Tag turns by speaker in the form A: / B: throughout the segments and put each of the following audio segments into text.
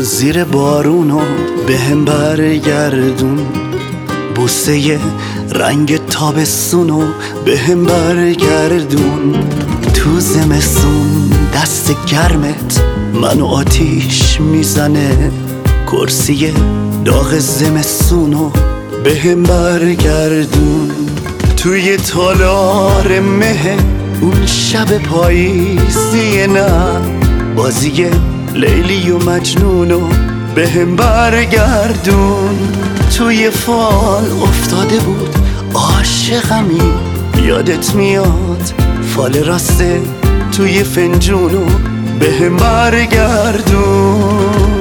A: زیر بارونو به هم برگردون، بوسه رنگ تابستونو به هم برگردون. تو زمستون دست گرمت منو آتیش میزنه، کرسی داغ زمستونو به هم برگردون. توی تالار مه اون شب پاییزی، نه بازی لیلی و مجنونو به هم برگردون. توی فال افتاده بود عاشقمی، یادت میاد فال راسته توی فنجونو به هم برگردون.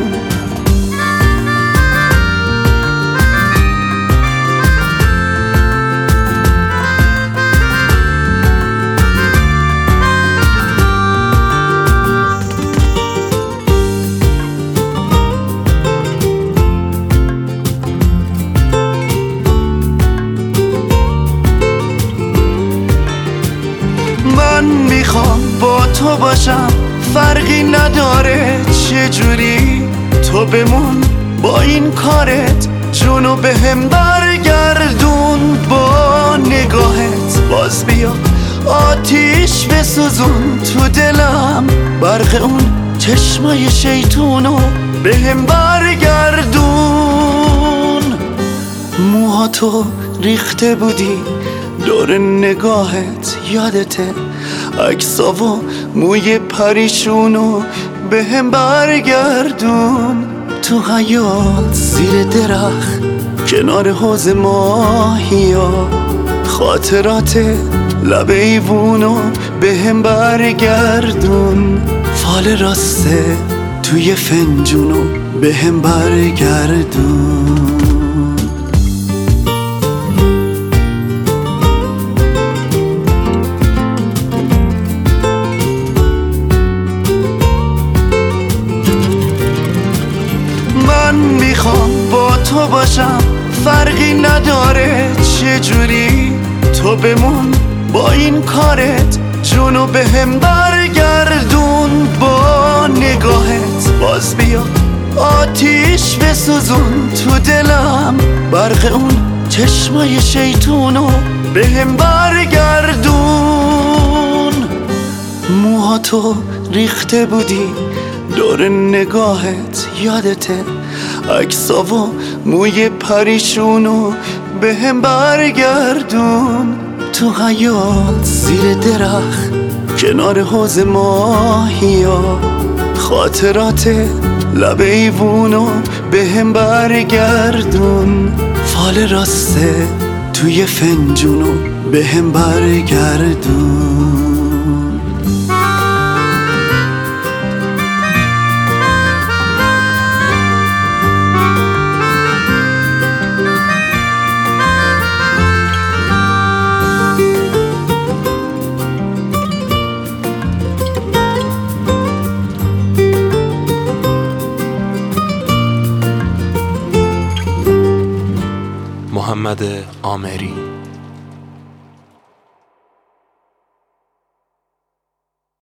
A: من میخوام با تو باشم، فرقی نداره چجوری، تو بمون با این کارت، جونو به هم برگردون. با نگاهت باز بیا آتیش بسوزون تو دلم، برق اون چشمای شیطونو به هم برگردون. موهاتو ریخته بودی دور نگاهت، یادته عکسا و موی پریشونو به هم برگردون. تو حیاط زیر درخت کنار حوض ماهیا، خاطرات لب ایوونو به هم برگردون. فال راسته توی فنجونو به هم برگردون. من میخوام با تو باشم، فرقی نداره چجوری، تو بمون با این کارت، جونو به هم برگردون. با نگاهت باز بیا آتیش بسوزون تو دلم، برق اون چشمای شیطونو به هم برگردون. موهاتو ریخته بودی دور نگاهت، یادته عکسا و موی پریشونو به هم برگردون. تو حیاط زیر درخت کنار حوض ماهیا، خاطرات لب ایوونو به هم برگردون. فال راسته توی فنجونو به هم برگردون.
B: محمد آمری.